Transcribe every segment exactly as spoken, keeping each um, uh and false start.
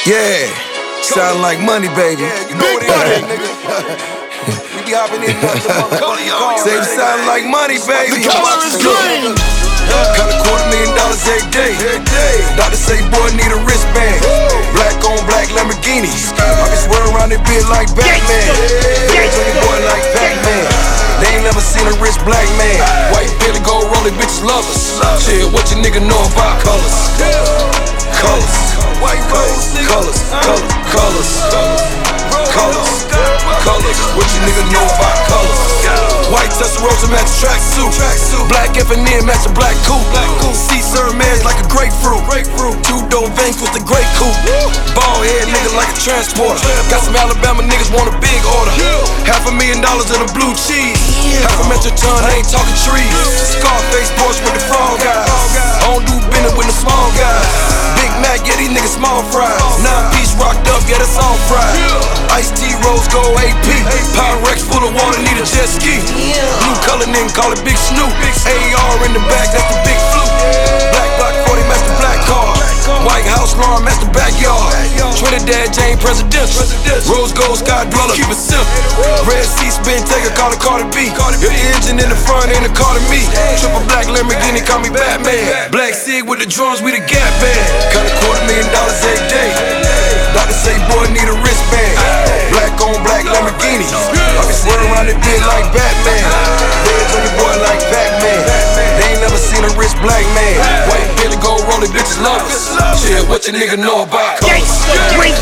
Yeah, sound like money, baby. Yeah, you know Big what it money. is, nigga. We be hopping in the Say it sound like money, baby. The color is green. Got a quarter million dollars every day. Doctor say boy need a wristband. Black on black Lamborghinis. I be swearing around it bit like Batman. Twenty boy like Pac-Man. They ain't never seen a rich black man. White Billy gold rolling bitches love us. Shit, what your nigga know about colors? Colors, White rose, nigga. colors, colors, colors, colors, colors. What your nigga know about colors? White Tussarosa match a tracksuit. Black F and N match a black coupe. C serve man's like a grapefruit. Two door banks with the great coupe. Bald head nigga like a transporter. Got some Alabama niggas want a big order. Half a million dollars in a blue cheese. Half a metric ton, I ain't talking trees. Scarface Porsche with the frog guys. I don't do business with the small guys. Big Mac, yeah, these niggas small fries. Nine piece rocked up, yeah, that's all fried. Ice T, Rose Gold, A P. Power Rex full of water, need a jet ski. Blue color, nigga, call it Big Snoop. A R in the back, that's the big flute. Black Block forty, match the black car. White House lawn, match the backyard. Trinidad Jane, presidential. Rose Gold, Sky Dweller, keep it simple. Red Sea, spin taker, call it Carter B. Your engine in the front ain't a car to me. Triple black Lamborghini, call me Batman. Black Sig with the drums, we the Gap Band. Got a quarter million dollars every day. Doctor say boy need a wristband. Black on black Lamborghinis. I be swearing around it bit like Batman. Heads on your boy like Pac-Man. They ain't never seen a rich black man. White Billy gold rolling bitches love us. Shit, what your nigga know about colors? Colors,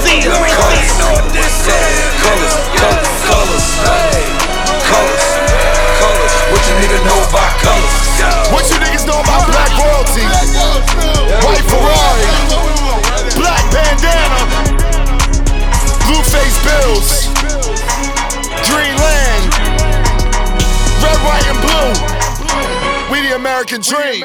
colors, colors, colors, colors, colors. What your nigga know about colors? What you niggas know about black royalty? White Ferrari, black bandana, blue face bills, green land, red, white, and blue. We the American dream.